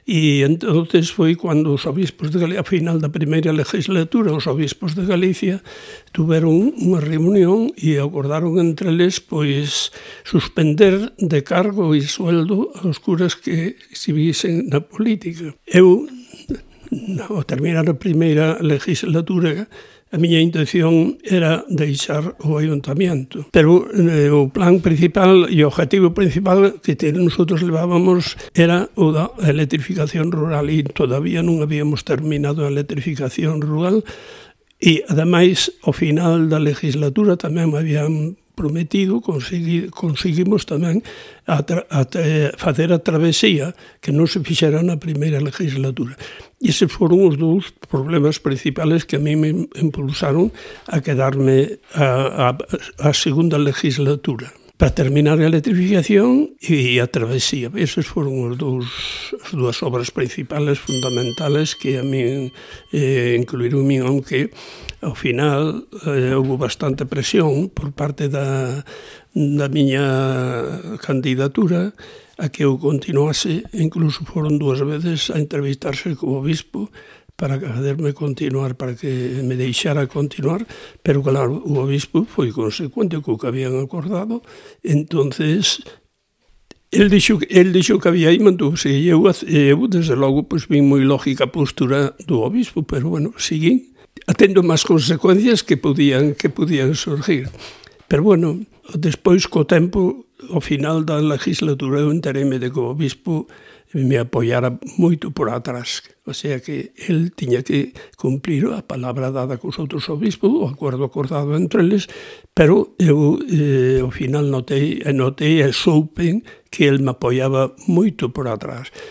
E entonces foi cando os obispos de Galicia, a final da primeira legislatura, os obispos de Galicia tuveron unha reunión e acordaron entre eles pois suspender de cargo e sueldo aos curas que exhibisen na política. Eu, ao terminar a primeira legislatura, a miña intención era deixar o ayuntamiento. Pero o plan principal e o objetivo principal que nosotros levábamos era o da electrificación rural e todavía non habíamos terminado a electrificación rural e, ademais, ao final da legislatura tamén me habían prometido, conseguimos tamén facer a travesía que non se fixera na primeira legislatura. E eses foron os dous problemas principales que a mí me impulsaron a quedarme a segunda legislatura, para terminar a electrificación e a travesía. Eses foron as dúas obras principales, fundamentales, que a mí incluíron, aunque ao final houve bastante presión por parte da miña candidatura a que eu continuase. Incluso foron dúas veces a entrevistarse co obispo para facerme continuar, para que me deixara continuar, pero claro, o obispo foi consecuente co que habían acordado. Entonces el dixo que había aí, mantouse, e eu desde logo pois vin moi lógica a postura do obispo, pero bueno, seguín atendo máis consecuencias que podían surgir. Pero bueno, despois co tempo, ao final da legislatura, eu entereime de que o obispo me apoiara moito por atrás. O sea que el tiña que cumplir a palabra dada cos outros obispos, o acordo acordado entre eles, pero eu ao final notei e soupen que el me apoiaba moito por atrás.